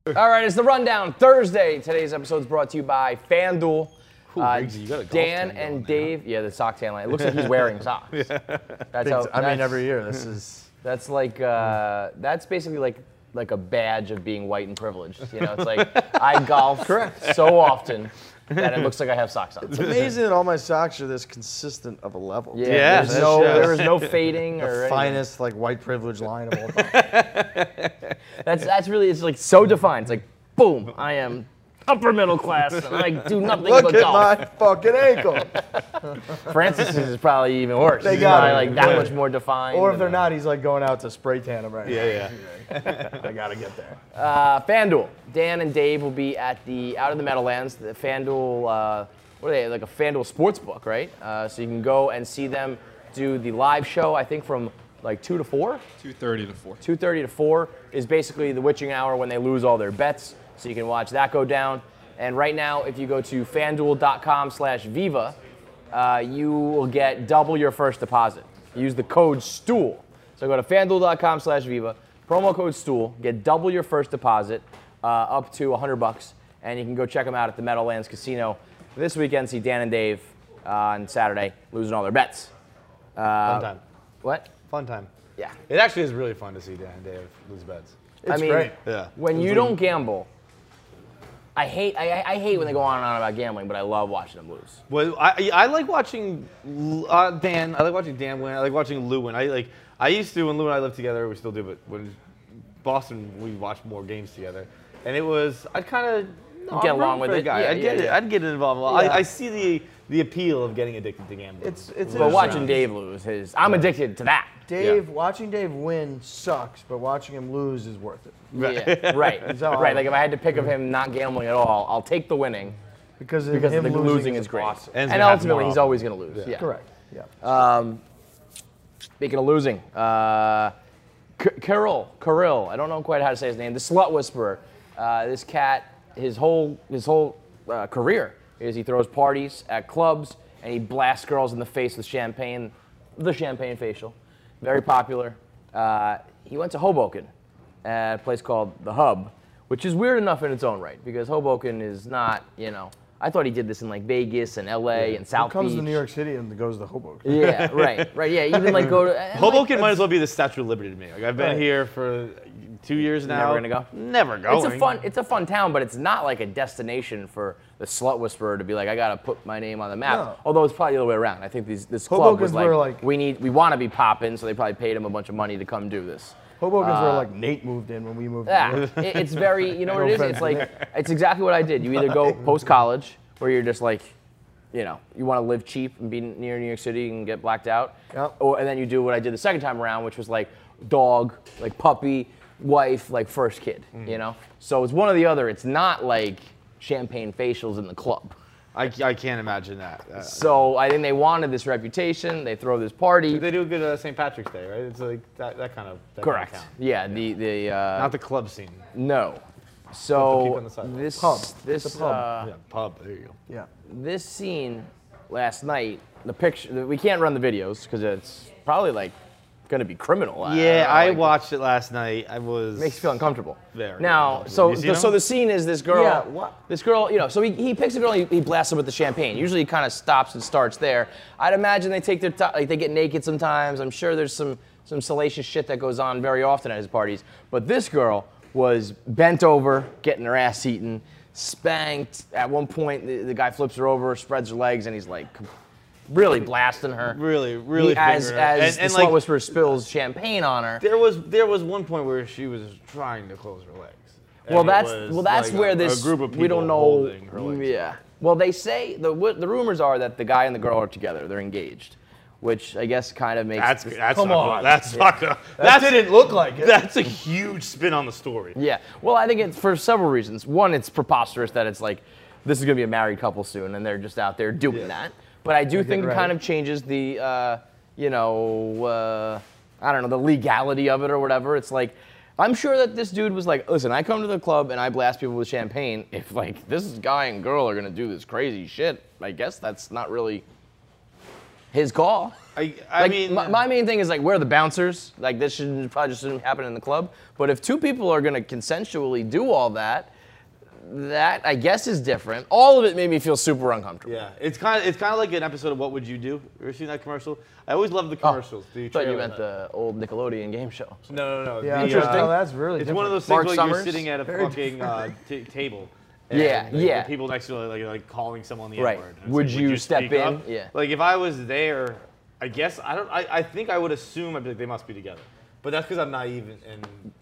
All right, it's the Rundown Thursday. Today's episode is brought to you by FanDuel. Riggsy, you got a golf Dan tan and going Dave. Yeah, the sock tan line. It looks like he's wearing socks. That's how, I mean, every year this is. That's like that's basically like a badge of being white and privileged. You know, it's like I golf so often that it looks like I have socks on. It's amazing that all my socks are this consistent of a level. Yeah, Yes, there is no fading or The anything. finest like white privilege line of all time. That's really, it's like so defined. It's like, boom, I am upper middle class and I do nothing Look but at golf. my fucking ankle. Francis's is probably even worse. They He's got probably, it. like that much more defined. Or if they're not, he's like going out to spray tan them right Yeah. now. I gotta get there. FanDuel. Dan and Dave will be out in the Meadowlands. The FanDuel, what are they, like a FanDuel Sportsbook, right? So you can go and see them do the live show, I think from like 2 to 4? 2:30 to 4. 2:30 to 4 is basically the witching hour when they lose all their bets. So you can watch that go down. And right now, if you go to fanduel.com/Viva, you will get double your first deposit. Use the code STOOL. So go to fanduel.com/Viva, promo code STOOL, get double your first deposit up to $100, and you can go check them out at the Meadowlands Casino this weekend. See Dan and Dave on Saturday losing all their bets. Fun time. What? Fun time. Yeah. It actually is really fun to see Dan and Dave lose bets. It's mean, great. Yeah. When you don't gamble, I hate when they go on and on about gambling, but I love watching them lose. Well, I like watching Dan. I like watching Dan win. I like watching Lou win. I used to when Lou and I lived together. We still do, but when Boston, we watched more games together, and it was I'd kind of Get along with it. Guy. Yeah, I'd get yeah, it. yeah. I'd get involved. Yeah. I see the appeal of getting addicted to gambling. It's But watching interesting. Dave lose, I'm addicted to that. Watching Dave win sucks, but watching him lose is worth it. Yeah, right. how I- Right. Like if I had to pick of him not gambling at all, I'll take the winning Because because him the losing is is great. awesome. And it's And gonna happen ultimately, more he's often. always going to lose. Yeah. Correct. Yeah. Speaking of losing, Kirill, I don't know quite how to say his name, the Slut Whisperer. This cat, his whole career is he throws parties at clubs and he blasts girls in the face with champagne, the champagne facial. Very popular. He went to Hoboken at a place called The Hub, which is weird enough in its own right because Hoboken is not, I thought he did this in like Vegas and LA and South He comes Beach. to New York City and goes to Hoboken. Yeah, right, yeah. Even like go to Hoboken might as well be the Statue of Liberty to me. Like I've been here for 2 years now. Never gonna go? Never going. It's a fun town, but it's not like a destination for the Slut Whisperer to be like, I gotta put my name on the map. No. Although it's probably the other way around. I think this club was Hoboken's where, like- we want to be popping, so they probably paid him a bunch of money to come do this. Hoboken's where like Nate moved in when we moved Yeah, in. it's very, you know what it is? No It's offense, like, it's exactly what I did. You either go post-college, where you're just like, you want to live cheap and be near New York City and get blacked out. Yep. And then you do what I did the second time around, which was like dog, like puppy, wife, like first kid, So it's one or the other. It's not like champagne facials in the club. I can't imagine that. So I think they wanted this reputation. They throw this party. They do a good St. Patrick's Day, right? It's like that kind of Correct. Kind of town. Yeah, the Not the club scene. no. people So on the side. this Pub. this It's a pub. Yeah, pub. There you go. Yeah. this scene last night, the picture, we can't run the videos because it's probably like going to be criminal. Yeah, I like, watched it last night. I was. Makes you feel uncomfortable. Very Now, uncomfortable. You see so them? the scene is this girl. Yeah, what? This girl, so he picks a girl, he blasts her with the champagne. Usually he kind of stops and starts there. I'd imagine they take their time, like they get naked sometimes. I'm sure there's some salacious shit that goes on very often at his parties. But this girl was bent over, getting her ass eaten, spanked. At one point, the guy flips her over, spreads her legs, and he's like really blasting her. Really As fingering her. the and Slut like Whisperer spills champagne on her. there was one point where she was trying to close her legs. Well, And that's it was that's like where a this group of people we don't know. holding her legs. Yeah. Well, they say the rumors are that the guy and the girl are together. They're engaged, which I guess kind of makes That's Come not on. That's not gonna. That didn't look like it. That's a huge spin on the story. Yeah. Well, I think it's for several reasons. One, it's preposterous that it's like this is gonna be a married couple soon, and they're just out there doing that. But I do think it kind of changes the, I don't know, the legality of it or whatever. It's like, I'm sure that this dude was like, listen, I come to the club and I blast people with champagne. If like this guy and girl are gonna do this crazy shit, I guess that's not really his call. I Like, mean, my main thing is like, where are the bouncers? Like, this probably just shouldn't happen in the club. But if two people are gonna consensually do all that, that I guess is different. All of it made me feel super uncomfortable. yeah, it's kind of like an episode of What Would You Do? You ever seen that commercial? I always love the commercials. I thought you meant the old Nickelodeon game show. No. Yeah, The, Interesting. that's really It's different. one of those things Mark where Summers? you're sitting at a fucking table. Yeah, and, yeah. The people next to you are like calling someone the Right. N-word. And it's Would like, you step speak in? up? Yeah. Like if I was there, I guess I think I would assume I'd be like, they must be together. But that's because I'm naive and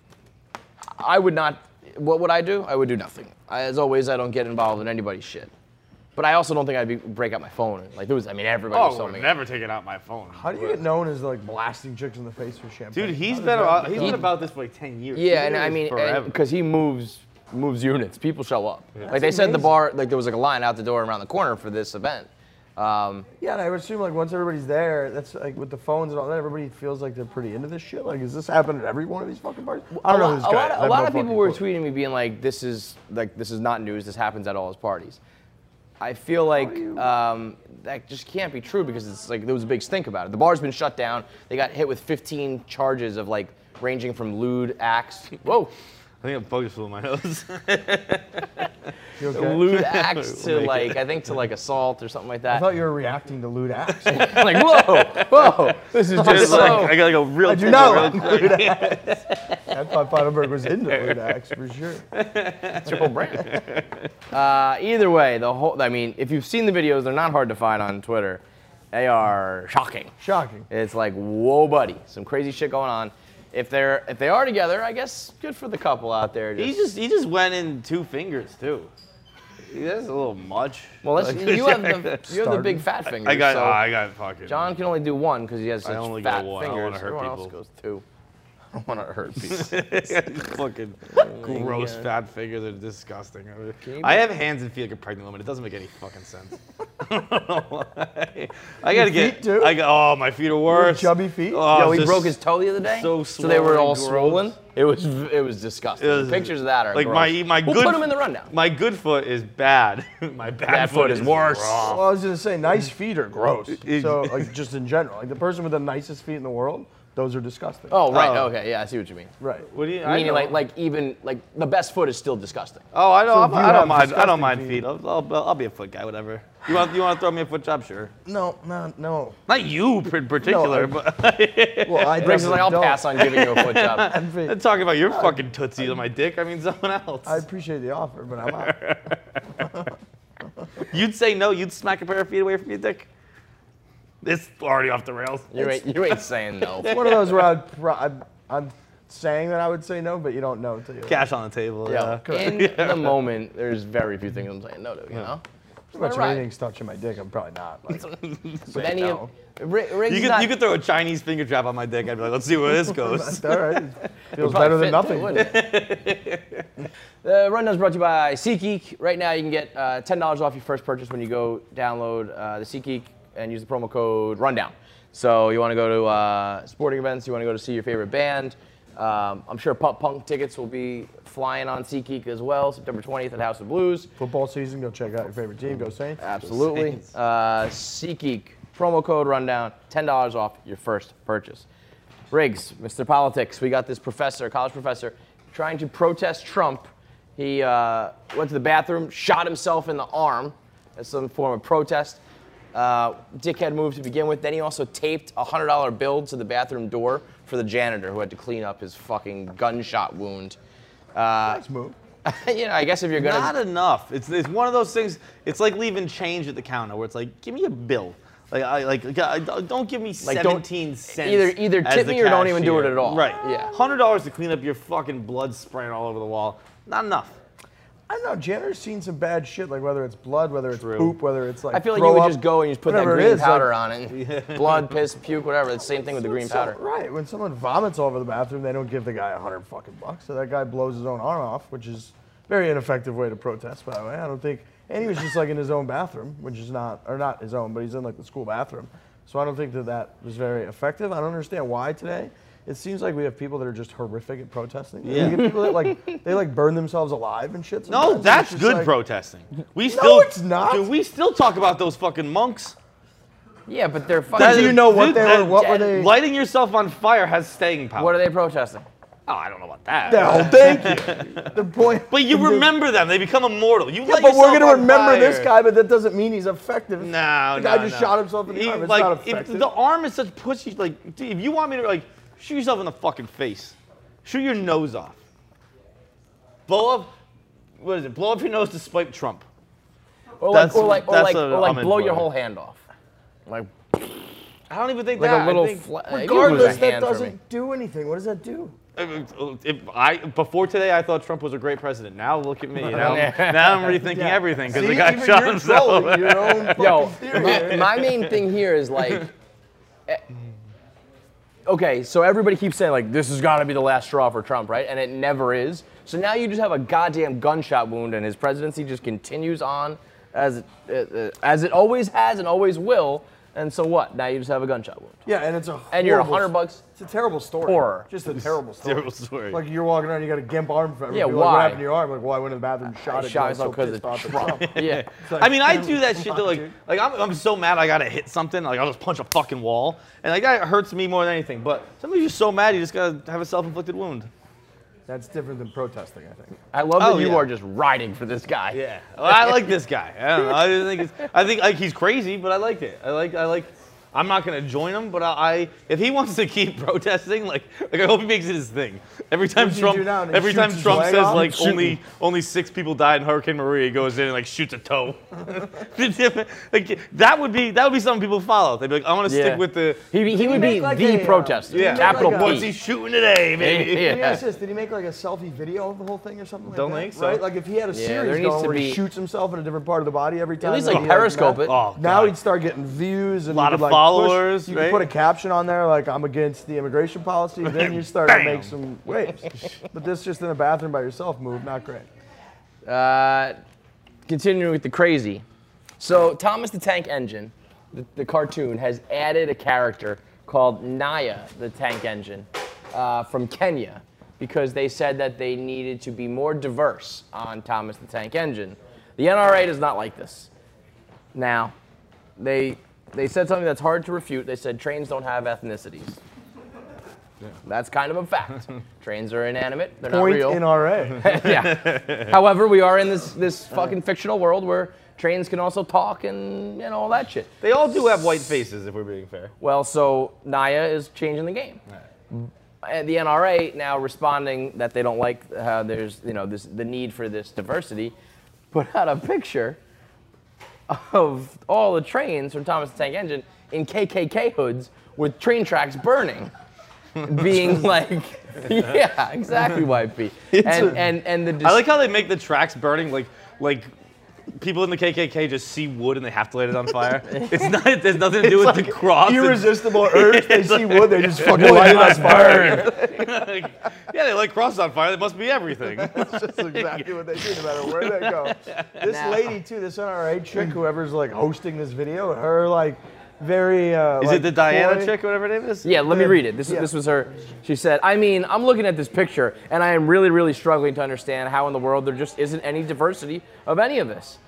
I would not. What would I do? I would do nothing. As always, I don't get involved in anybody's shit. But I also don't think I'd break out my phone. Like there was, I mean, everybody was oh, telling we're me. never taking out my phone. How do you get known as like blasting chicks in the face with champagne? Dude, he's How been does that- about this for like 10 years. Yeah, He's and been I doing mean, this forever. because he moves units, people show up. Like they That's said, the amazing. bar, like there was like a line out the door around the corner for this event. Yeah, and I would assume like once everybody's there, that's like with the phones and all that, everybody feels like they're pretty into this shit. Like, is this happening at every one of these fucking parties? I don't know this guy. I A have lot no of people fucking were clue. tweeting me being like, "This is not news. This happens at all his parties." I feel like that just can't be true because it's like there was a big stink about it. The bar's been shut down. They got hit with 15 charges of like ranging from lewd acts. Whoa. I think I'm focused on my nose. You okay? Lewd acts to like, I think to like assault or something like I that. thought you were reacting to lewd acts. Like, whoa, this is just Just like, so. I gotta go real I do not like lewd acts. I thought Feidelberg was into lewd acts for sure. Triple brand. Either way, I mean, if you've seen the videos, they're not hard to find on Twitter. They are shocking. Shocking. It's like, whoa, buddy, some crazy shit going on. If they are together, I guess good for the couple out there. He just went in 2 fingers too. That's a little much. Well, you have the big fat fingers. I got so fucking. John can only do one because he has such only fat got one. I don't fingers. wanna hurt Everyone else people. goes 2. I don't want to hurt people. fucking gross God. fat fingers are disgusting. you I have hands and feet like a pregnant woman. It doesn't make any fucking sense. I gotta feet too? Oh, my feet are worse. Chubby feet? Oh, Yo, he just broke his toe the other day. so they were swollen, all gross. swollen. It was disgusting. It was- The pictures of that are like gross. my We'll good. put them in the rundown. My good foot is bad. My bad foot is worse. rough. Well, I was gonna say nice feet are gross. It- So like just in general, like the person with the nicest feet in the world, those are disgusting. Oh, right. Oh. Okay. Yeah, I see what you mean. Right. What do you? I Meaning know. like even like the best foot is still disgusting. Oh, I So know. if you I have don't mind. I disgusting don't mind feet- feet. I'll be a foot guy. Whatever. You want to throw me a foot job? Sure. No. Not you in particular, No, but Well, I Briggs is like, I'll definitely pass on giving you a foot job. don't. I'm talking about your fucking tootsies on my dick. I mean someone else. I appreciate the offer, but I'm out. You'd say no. You'd smack a pair of feet away from your dick. It's already off the rails. You ain't saying no. One of those where I'm saying that I would say no, but you don't know until you. Cash on the table. Yo, Yeah. in the moment, there's very few things I'm saying no to. You know. Pretty much Right. anything's touching my dick, I'm probably not. Like, But any no. of Riggs You could throw a Chinese finger trap on my dick. I'd be like, let's see where this goes. all right. Feels probably better than fit, nothing. too, wouldn't it? The Rundown's brought to you by SeatGeek. Right now, you can get $10 off your first purchase when you go download the SeatGeek and use the promo code Rundown. So you want to go to sporting events, you want to go to see your favorite band. I'm sure Pop Punk tickets will be flying on SeatGeek as well, September 20th at House of Blues. Football season, go check out your favorite team. Go Saints. Absolutely. SeatGeek, promo code Rundown, $10 off your first purchase. Riggs, Mr. Politics, we got this professor, college professor, trying to protest Trump. He went to the bathroom, shot himself in the arm as some form of protest. Dickhead move to begin with. Then he also taped a $100 bill to the bathroom door for the janitor who had to clean up his fucking gunshot wound. Nice move. You know, I guess if you're gonna Not enough. It's one of those things. It's like leaving change at the counter, where it's like, give me a bill. Don't give me Like, don't- 17 cents. either as tip the me or don't even do it cashier. at all. Right. Yeah. $100 to clean up your fucking blood spraying all over the wall. Not enough. I don't know. Janitor's seen some bad shit, like whether it's blood, whether it's True. poop, whether it's like. I feel like throw you would up, just go and you just put that whatever it green is, powder like, on it. Blood, piss, puke, whatever. It's the same thing with the green powder. Right. When someone vomits all over the bathroom, they don't give the guy $100 fucking bucks. So that guy blows his own arm off, which is a very ineffective way to protest, by the way. I don't think. And he was just like in his own bathroom, which is not his own, but he's in like the school bathroom. So I don't think that was very effective. I don't understand why today. It seems like we have people that are just horrific at protesting. Yeah. We get people that they burn themselves alive and shit. No, sometimes. that's It's just good like- protesting. We still, it's not. Dude, we still talk about those fucking monks. Yeah, but they're fucking. Do you know what Dude, they were? What were they? Lighting yourself on fire has staying power. What are they protesting? Oh, I don't know about that. No, thank you. The point. But you remember them. They become immortal. You Yeah, light but we're yourself gonna on remember fire. this guy, but that doesn't mean he's effective. No, the guy no, just no. shot himself in the arm. It's Like, not if effective. the arm is such pushy, like, dude, if you want me to, like, shoot yourself in the fucking face, shoot your nose off. Blow up, what is it? Blow up your nose to spite Trump. Or That's like what I'm in blow your for. whole hand off. Like I don't even think like that. a little. I think, Regardless, that hand for me. doesn't do anything. What does that do? Before today, I thought Trump was a great president. Now look at me. Now I'm rethinking everything because the See, guy even shot you're himself. trolling your own fucking Yo, theory. my main thing here is like, okay, so everybody keeps saying like this has got to be the last straw for Trump, right? And it never is. So now you just have a goddamn gunshot wound, and his presidency just continues on as it always has and always will. And so what? Now you just have a gunshot wound. Yeah, and it's a And you're horrible- $100. It's a terrible story. Horror. Just a terrible story. Terrible story. Like you're walking around, you got a gimp arm. For Yeah, like, why? What happened to your arm? Like, well, I went to the bathroom, and shot it. Shot I was so myself 'cause pissed of off at Trump. Trump. Yeah. It's like, I mean, I do that shit come though. on, Like, dude. like I'm so mad I gotta hit something. Like I'll just punch a fucking wall, and like that hurts me more than anything. But sometimes you're so mad you just gotta have a self-inflicted wound. That's different than protesting, I think. I love Oh, that you yeah. are just riding for this guy. Yeah, well, I like this guy. I don't know. I think like he's crazy, but I liked it. I like. I'm not gonna join him, but if he wants to keep protesting, like I hope he makes it his thing. Every time What does he do now? Trump, He every time shoots his Trump leg says off? like Shooting. only 6 people died in Hurricane Maria, he goes in and like shoots a toe. Like, that would be something people follow. They'd be like, I want to Yeah. stick with the. He would be make like the a, protester. Yeah, Capital like a- What's P. he shooting today, baby? Yeah. Let me ask this: did he make like a selfie video of the whole thing or something like Don't that? think so. Right? Like if he had a Yeah, series there needs going to where he be- shoots himself in a different part of the body every time. least that like he Periscope that. it. Oh, Now God. he'd start getting views and Lot you of could, like, followers, Push, you right? could put a caption on there like "I'm against the immigration policy." Then you start to Bam. make some waves. But this just in a bathroom by yourself move, not great. Continuing with the crazy. So Thomas the Tank Engine, the cartoon, has added a character called Naya the Tank Engine from Kenya because they said that they needed to be more diverse on Thomas the Tank Engine. The NRA does not like this. Now, they said something that's hard to refute. They said trains don't have ethnicities. That's kind of a fact. Trains are inanimate. They're not Point real. in RA. Yeah. However, we are in this fucking fictional world where trains can also talk and all that shit. They all do have white faces, if we're being fair. Well, so Naya is changing the game. And the NRA now responding that they don't like how there's the need for this diversity, put out a picture of all the trains from Thomas the Tank Engine in KKK hoods with train tracks burning. Being like, yeah, exactly, YP. And the I like how they make the tracks burning like people in the KKK just see wood and they have to light it on fire. It has nothing to do with the cross. Irresistible urge. They see wood, they just fucking light it on fire. Yeah, they light crosses on fire. They must be everything. That's just exactly what they do, no matter where they go. This lady too, this NRA chick, whoever's like hosting this video, her like very. Is it the Diana chick, whatever her name is? Yeah, let me read it. This was her. She said, I mean, I'm looking at this picture, and I am really, really struggling to understand how in the world there just isn't any diversity of any of this.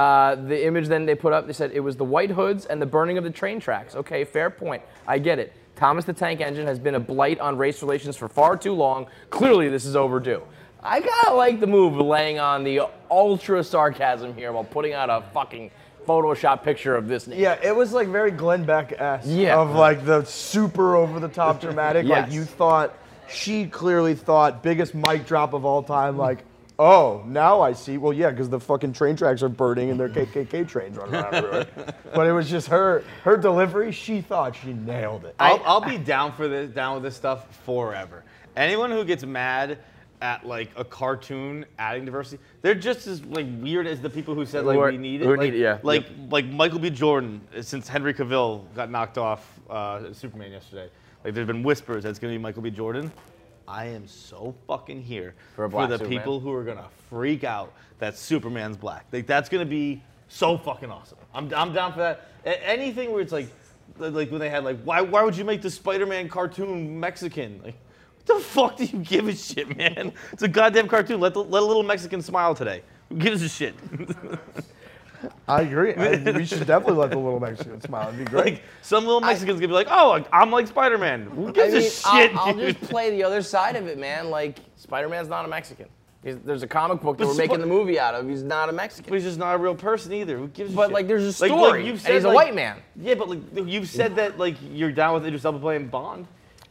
The image then they put up, they said it was the white hoods and the burning of the train tracks. Okay, fair point. I get it. Thomas the Tank Engine has been a blight on race relations for far too long. Clearly, this is overdue. I kind of like the move of laying on the ultra sarcasm here while putting out a fucking Photoshop picture of this name. Yeah, it was like very Glenn Beck-esque. Yeah. Of like the super over-the-top dramatic. Yes. Like you thought, she clearly thought, biggest mic drop of all time, like, oh, now I see. Well, yeah, because the fucking train tracks are burning and their KKK trains running around everywhere. But it was just her delivery. She thought she nailed it. I'll be down with this stuff forever. Anyone who gets mad at like a cartoon adding diversity, they're just as like weird as the people who said like we need it. Like Michael B. Jordan, since Henry Cavill got knocked off Superman yesterday. Like there's been whispers that it's gonna be Michael B. Jordan. I am so fucking here For the Superman. people who are gonna freak out that Superman's black. Like that's gonna be so fucking awesome. I'm down for that. Anything where it's like when they had like why would you make the Spider-Man cartoon Mexican? Like what the fuck do you give a shit, man? It's a goddamn cartoon. Let a little Mexican smile today. Who gives a shit? I agree. We should definitely let the little Mexican smile. It'd be great. Like some little Mexicans gonna be like, "Oh, I'm like Spider-Man." Who gives a shit? I'll dude? just play the other side of it, man. Like Spider-Man's not a Mexican. There's a comic book that But we're making the movie out of. He's not a Mexican. But he's just not a real person either. Who gives a But shit? like, there's a Like, story, you've and said, he's a like- white man. Yeah, but like you've said that like you're down with Idris Elba playing Bond.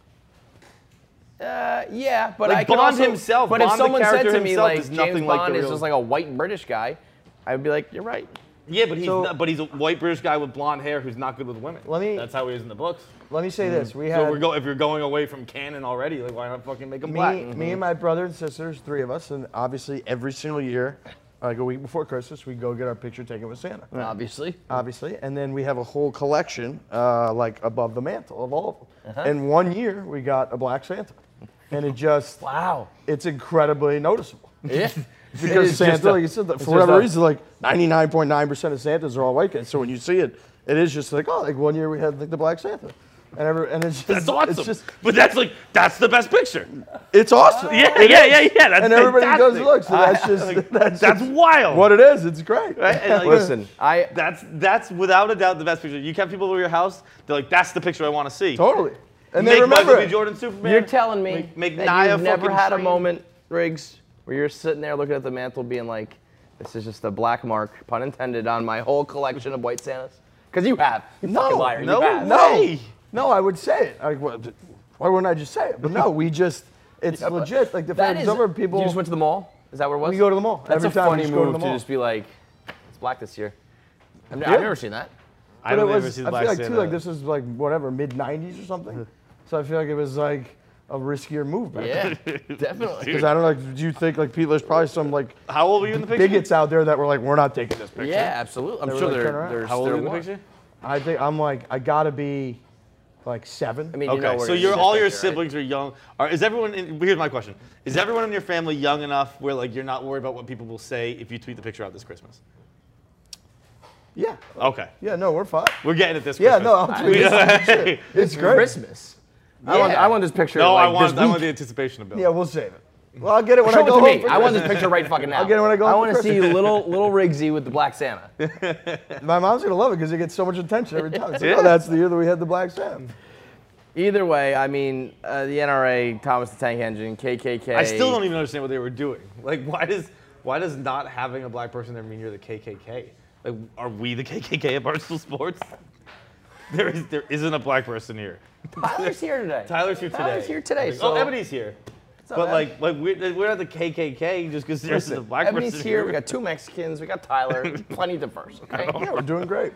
Yeah, but Like I can Bond also, himself, But Bond, if the someone said character to me himself, like is nothing James like the Bond is real- just like a white British guy, I would be like, you're right. Yeah, but he's So- not, but he's a white British guy with blonde hair who's not good with women. Let That's how he is in the books. me say this. We So had if you're going away from canon already, like why not fucking make him black? me and my brother and sisters, 3 of us, and obviously every single year, like a week before Christmas, we go get our picture taken with Santa. Obviously. Obviously, and then we have a whole collection, like above the mantle of all of them. And one year we got a black Santa, and it just Wow. it's incredibly noticeable. Yeah. Because Santa, like you said, for whatever reason, like 99.9% of Santas are all white kids. So when you see it, it is just like, oh, like one year we had like the black Santa, and it's just, That's awesome. It's just, but that's the best picture. it's awesome. Yeah. That's And everybody goes fantastic. look. So that's just That's just wild. what it is. It's great. Right? And, like, Listen, That's without a doubt the best picture. You kept people over your house. They're like, that's the picture I want to see. Totally. And Make they remember Michael B. it. Jordan Superman. you're telling me Make that Naya you've never fucking had a train. moment, Riggs, where you're sitting there looking at the mantle being like, this is just a black mark, pun intended, on my whole collection of white Santas? Because you have. You fucking liar. no you have. way. No, I would say it. Like, why wouldn't I just say it? But no, we just, it's legit. Like the That fact is, over people. you just went to the mall? Is that where it was? We go to the mall. That's Every a time we funny just go to move the to mall. just be like, it's black this year. I've never seen that. I But don't it ever was, see the I black feel like Santa. too, like this was like whatever, mid 90s or something. So I feel like it was like a riskier move back then. Yeah, definitely. Because I don't know, like, do you think like people, there's probably some like How old were you in the picture? bigots out there that were like, we're not taking this picture. Yeah, absolutely. I'm They sure were, like, turn there, around. there's How old were you in the more. picture? I think I'm like, I gotta be like 7. I mean, you know Okay, where so it is you're in all this your picture, right? siblings are young. Is everyone? Here's my question: is everyone in your family young enough where like you're not worried about what people will say if you tweet the picture out this Christmas? Yeah. Okay, Yeah, no, we're fine. we're getting it this Yeah, Christmas. no, I'll tweet it. It's great. Christmas. I want this picture. No, like, I want this the week. anticipation of Bill. Yeah, we'll save it. Well, I'll get it when Show I go it to home. me. for I want this Christmas. picture right fucking now. I'll get it when I go I home want for to see Christmas. little Riggsy with the black Santa. My mom's gonna love it because it gets so much attention every time. It's like, oh, that's the year that we had the black Santa. Either way, I mean, the NRA, Thomas the Tank Engine, KKK. I still don't even understand what they were doing. Like, why does not having a black person there mean you're the KKK? Like, are we the KKK at Barstool Sports? There isn't a black person here. Tyler's here today. Tyler's here today. Tyler's here today. Oh, So Ebony's here. up, But Eb? like we're not the KKK just because there's a black Ebony's person here. We got 2 Mexicans. We got Tyler. Plenty diverse. Okay. Yeah, we're doing great.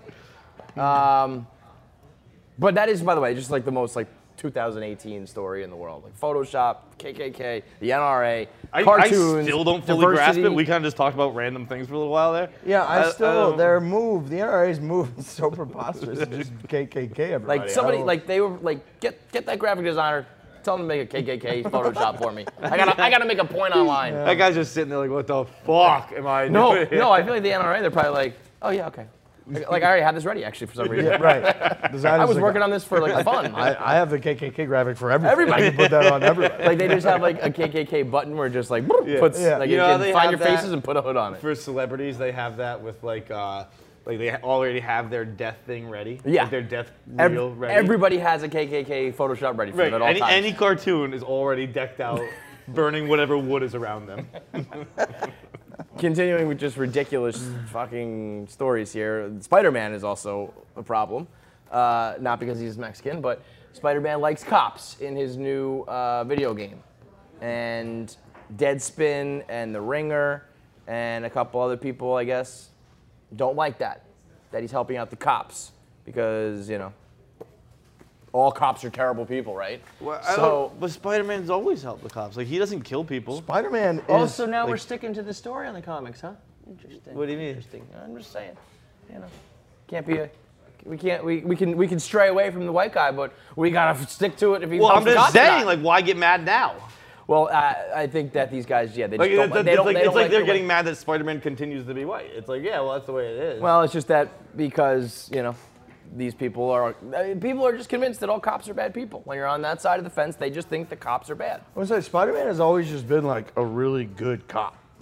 But that is, by the way, just like the most like 2018 story in the world. Like Photoshop, KKK, the NRA, I cartoons. still don't fully grasp it. diversity. We kind of just talked about random things for a little while there. Yeah, I still don't- their move, the NRA's move is so preposterous. It's just KKK everybody. Like I somebody, don't- like they were like, get that graphic designer. Tell them to make a KKK Photoshop for me. I gotta make a point online. That guy's just sitting there like, what the fuck am I No, doing? no. I feel like the NRA. They're probably like, oh yeah, okay. Like I already had this ready actually for some reason. Yeah, right. I was working on this for like fun. I have the KKK graphic for everything. Everybody. I can put that on everybody. Like they just have like a KKK button where it just like puts Yeah. like You you know how can they find have your that faces and put a hood on it. For celebrities, they have that with like they already have their death thing ready. Yeah. Like their death Ev- reel ready. Everybody has a KKK Photoshop ready for right. them at all times. Any cartoon is already decked out, burning whatever wood is around them. Continuing with just ridiculous fucking stories here, Spider-Man is also a problem. Not because he's Mexican, but Spider-Man likes cops in his new video game. And Deadspin and The Ringer and a couple other people, I guess, don't like that he's helping out the cops because, you know, all cops are terrible people, right? But Spider-Man's always helped the cops. Like he doesn't kill people. Spider-Man is. Oh, so now like, we're sticking to the story on the comics, huh? Interesting. What do you mean? Interesting. I'm just saying, you know, can't be a. We can stray away from the white guy, but we gotta stick to it if he. Well, I'm helps the just cops or saying, not. like, why get mad now? Well, I think that these guys, yeah, they just Like, don't. They don't. it's like they're the getting way- mad that Spider-Man continues to be white. It's like, yeah, well, that's the way it is. Well, it's just that because you know, these people are just convinced that all cops are bad people. When you're on that side of the fence, they just think the cops are bad. I would say Spider-Man has always just been like a really good cop.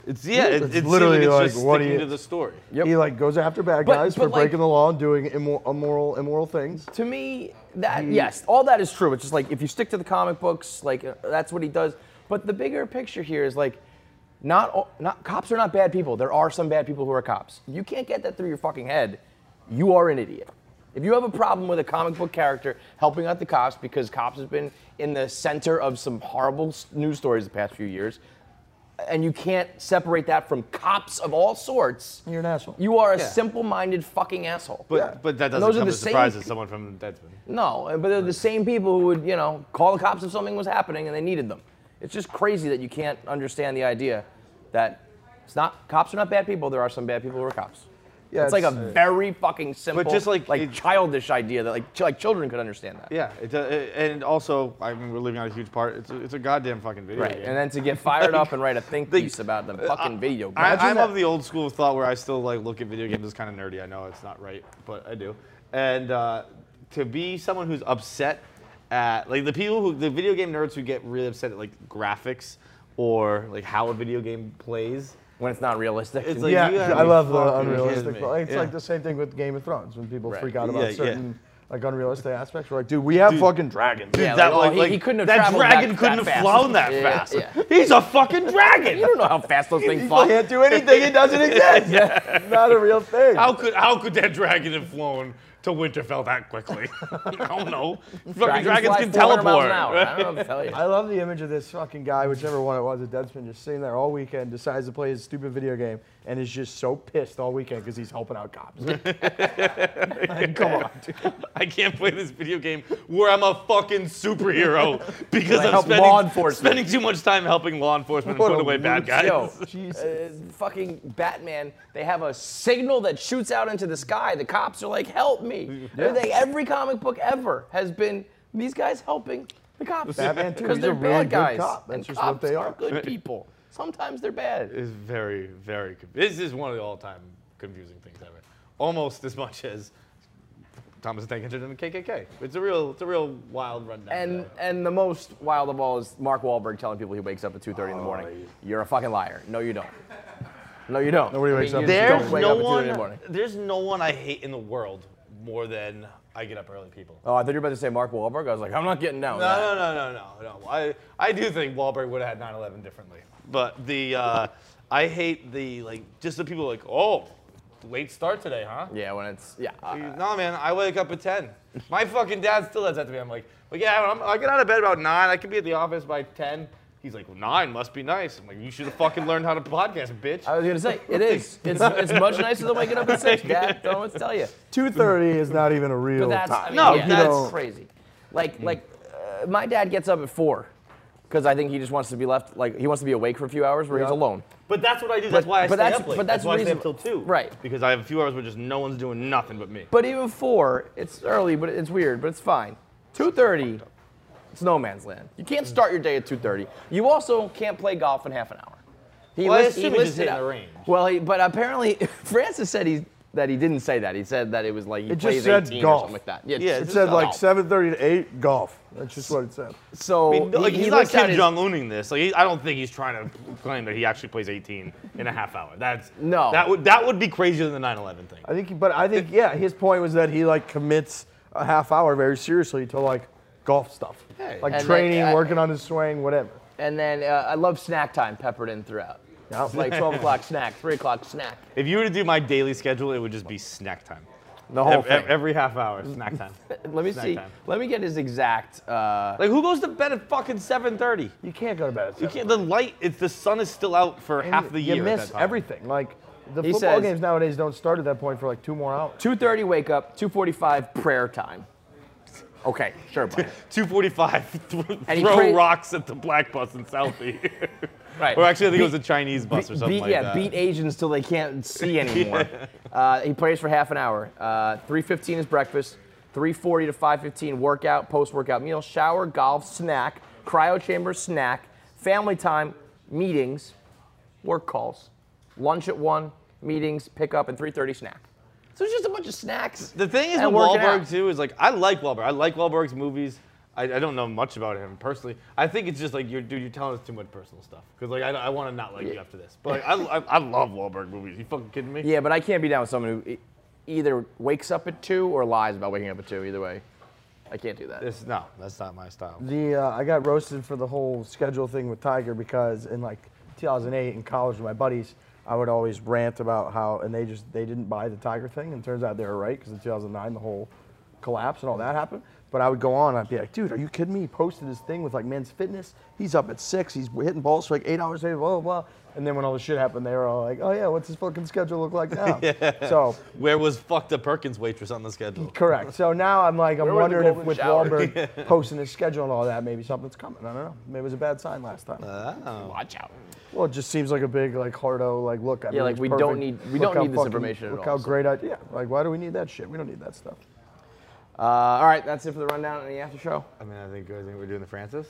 It's It's literally like, just what sticking he to is. the story. Yep. He like goes after bad But- guys but, for like- breaking the law and doing immoral things. To me, yes, all that is true. It's just like if you stick to the comic books, like that's what he does. But the bigger picture here is like, not cops are not bad people. There are some bad people who are cops. You can't get that through your fucking head. You are an idiot. If you have a problem with a comic book character helping out the cops because cops have been in the center of some horrible news stories the past few years, and you can't separate that from cops of all sorts, You're an asshole. you are a Yeah. simple-minded fucking asshole. But that And doesn't those are come the as a surprise same- as someone from Deadspin. No, but they're the same people who would, call the cops if something was happening and they needed them. It's just crazy that you can't understand the idea that cops are not bad people. There are some bad people who are cops. Yeah, it's like a very fucking simple, just like childish idea that like children could understand that. Yeah, and also, I mean, we're leaving out a huge part. It's a goddamn fucking video Right, game. and then to get fired up and write a think piece about the fucking video game. I'm of the old school of thought where I still like look at video games as kind of nerdy. I know it's not right, but I do. And to be someone who's upset at like the video game nerds who get really upset at like graphics or like how a video game plays. When it's not realistic. It's like, Yeah, you gotta I be love the fucking unrealistic. kidding me. Like, it's Yeah. like the same thing with Game of Thrones when people Right. freak out about Yeah, yeah. certain like unrealistic aspects. We're like, dude, we have fucking dragons. Yeah, That, like, he couldn't have that traveled dragon that couldn't have fast. flown that Yeah, fast. yeah. He's a fucking dragon. You don't know how fast those things He fly. can't do anything. It doesn't exist. Not a real thing. How could that dragon have flown to Winterfell that quickly? I don't know. Fucking dragons fly can 400 miles teleport. an hour. I don't know what to tell you. I love the image of this fucking guy, whichever one it was at Deadspin, just sitting there all weekend, decides to play his stupid video game, and is just so pissed all weekend because he's helping out cops. Like, come on, dude. I can't play this video game where I'm a fucking superhero because I I'm help law enforcement. spending too much time helping law enforcement and What putting a away bad guys. Yo, Jesus. fucking Batman, they have a signal that shoots out into the sky. The cops are like, help me. Every comic book ever has been these guys helping the cops. Batman, too. Because He's a they're really bad good guys. cop. That's And just what cops they are are. good people. Sometimes they're bad. It's very, very. This is one of the all-time confusing things ever. Almost as much as Thomas the Tank Engine and the KKK. It's a real wild rundown. And the most wild of all is Mark Wahlberg telling people he wakes up at 2:30 in the morning. You're a fucking liar. No, you don't. No, you don't. Nobody wakes up you at just There's don't wake no up at 2:30 in the morning. there's no one I hate in the world more than I get up early people. Oh, I thought you were about to say Mark Wahlberg. I was like, I'm not getting down with that. No. I do think Wahlberg would have had 9/11 differently. But I hate just the people like, oh, late start today, huh? Yeah, when it's, yeah. No, man, I wake up at 10. My fucking dad still does that to me. I'm like yeah, I get out of bed about 9. I can be at the office by 10. He's like, well, 9 must be nice. I'm like, you should have fucking learned how to podcast, bitch. I was going to say, it is. It's much nicer than waking up at 6, Dad. Don't know what to tell you. 2:30 is not even a real But that's, I time. mean, No, yeah, that's- that's crazy. My dad gets up at 4 because I think he just wants to be left, he wants to be awake for a few hours where he's alone. But that's what I do. That's why I but stay that's- up late. but that's why I stay up reasonable. till 2. Right. Because I have a few hours where just no one's doing nothing but me. But even 4, it's early, but it's weird, but it's fine. 2:30, it's no man's land. You can't start your day at 2:30. You also can't play golf in half an hour. Well, I assume he's just hitting the range. Well, but apparently, Francis said that he didn't say that. He said that it was like he It just plays said 18 or golf. something like that. Yeah, It it's said just like golf. 7:30 to 8 golf. That's just what it said. So I mean, like, he's not lists out Kim his- Jong-uning this. I don't think he's trying to claim that he actually plays 18 in a half hour. No. That would be crazier than the 9/11 thing. I think yeah, his point was that he commits a half hour very seriously to golf stuff, Hey. like And training, then, working on his swing, whatever. And then I love snack time peppered in throughout. Yeah. It's like 12 o'clock snack, 3 o'clock snack. If you were to do my daily schedule, it would just be snack time. The whole thing. Every half hour, snack time. Let me snack see. time. Let me get his exact. Like, who goes to bed at fucking 7:30? You can't go to bed at 7. You can't. The sun is still out for half the year. You at miss that time. everything. The He football says- games nowadays don't start at that point for 2 more hours. 2:30 wake up, 2:45 prayer time. Okay, sure, buddy. 2:45. And he Throw pray- rocks at the black bus in Selfie. Right. Or actually, I think it was a Chinese bus or something beat, like yeah, that. beat Asians till they can't see anymore. He prays for half an hour. 3:15 is breakfast. 3:40 to 5:15 workout, post-workout meal, shower, golf, snack, cryo chamber, snack, family time, meetings, work calls, lunch at 1, meetings, pickup, and 3:30 snack. So it's just a bunch of snacks. The thing is and with working Wahlberg out. too is I like Wahlberg. I like Wahlberg's movies. I don't know much about him personally. I think it's just like you're telling us too much personal stuff. Because like I want to not like you after this. But like, I love Wahlberg movies. You fucking kidding me? Yeah, but I can't be down with someone who either wakes up at 2 or lies about waking up at 2. Either way, I can't do that. No, that's not my style. I got roasted for the whole schedule thing with Tiger because in like 2008 in college with my buddies, I would always rant about how, and they didn't buy the Tiger thing, and it turns out they were right because in 2009 the whole collapse and all that happened. But I would go on, I'd be like, dude, are you kidding me? He posted his thing with like Men's Fitness. He's up at 6, he's hitting balls for like 8 hours a day, blah, blah, blah. And then when all the shit happened, they were all like, oh yeah, what's his fucking schedule look like now? So where was fucked up Perkins waitress on the schedule? correct. So now I'm like, I'm Where were the wondering if golden with shower? Wahlberg posting his schedule and all that, maybe something's coming. I don't know. Maybe it was a bad sign last time. Watch out. Well, it just seemes like a big like hardo like look. Yeah, like we don't need this information at Look all. how great I yeah. Like why do we need that shit? We don't need that stuff. All right, that's it for the rundown and the after show. I mean, I think we're doing the Francis.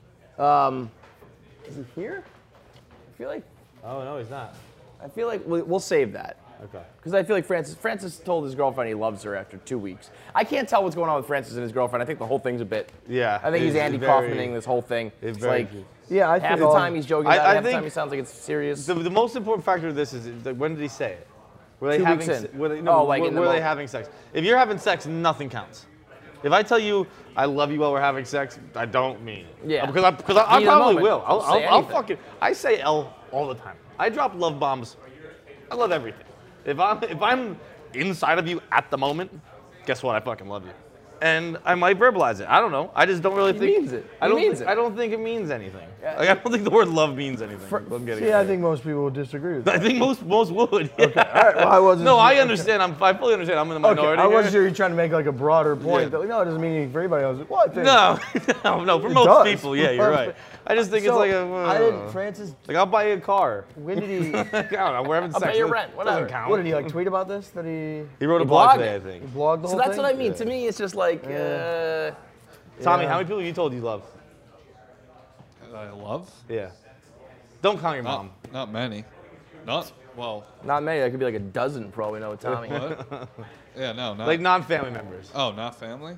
Is he here? I feel like Oh no, he's not. we'll save that. Okay. Because I feel like Francis told his girlfriend he loves her after 2 weeks. I can't tell what's going on with Francis and his girlfriend. I think the whole thing's a bit. Yeah. I think he's Andy Kaufmaning this whole thing. It's It's very like cute. Yeah, I half think the all- time he's joking about it, I half the time think he sounds like it's serious. The most important factor of this is that when did he say it? Were they 2 having? weeks in. Were they, Oh, no, like in the were they moment. having sex? If you're having sex, nothing counts. If I tell you I love you while we're having sex, I don't mean it. Yeah. Because I Heat of probably the moment. will. I'll say I'll anything. fucking. I say L all the time. I drop love bombs. I love everything. If I'm inside of you at the moment, guess what? I fucking love you. And I might verbalize it. I don't know. I just don't really He think. means it. I He don't. means it. I don't think it means anything. Yeah. Like, I don't think the word love means anything. I'm getting See, at. I think most people would disagree with I that. think most would. Yeah. All right, well, I wasn't. No, I understand. I fully understand. I'm in the Okay, minority. I wasn't here. sure you're trying to make like a broader point. Yeah. That, like, no, it doesn't mean anything for everybody else. Well, I think. No, for It most does. people, yeah, you're right. I just think it's So, like I didn't. Francis, like I'll buy you a car. when did he? I don't know. We're having I'll sex. pay your It rent, doesn't whatever. count. What did he like tweet about this? That He wrote a He blog blogged today, I it. think. blogged the So whole that's thing? what I mean. To me, it's just like. Tommy, Yeah. how many people have you told you love? I love? Yeah. Don't count your mom. Not many. Not, well, Not many. That could be like a dozen, probably. Know with Tommy. what? Yeah, no, not. Like non-family members. Oh, not family?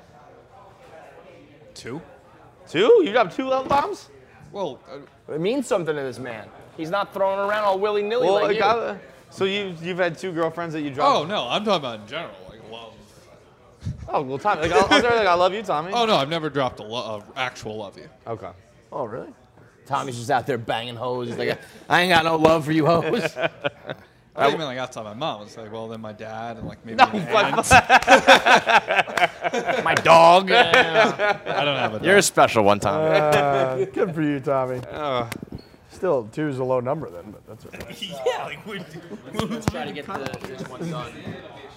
2? 2? You dropped 2 love bombs? Well, It means something to this man. He's not throwing around all willy nilly like you. So you've had 2 girlfriends that you dropped. oh, no, I'm talking about in general, like love. Oh well, Tommy. Like, I'll say like I love you, Tommy. Oh, no, I've never dropped a actual love you. Okay. Oh, really? Tommy's just out there banging hoes. He's like, I ain't got no love for you hoes. I didn't even like outside my mom. It's like, well, then my dad and like maybe No, an fuck. aunt. My dog. I don't have a dog. You're a special one, Tommy. Good for you, Tommy. Oh. Still, 2 is a low number then, but that's okay. Yeah, like we're trying to get this one done.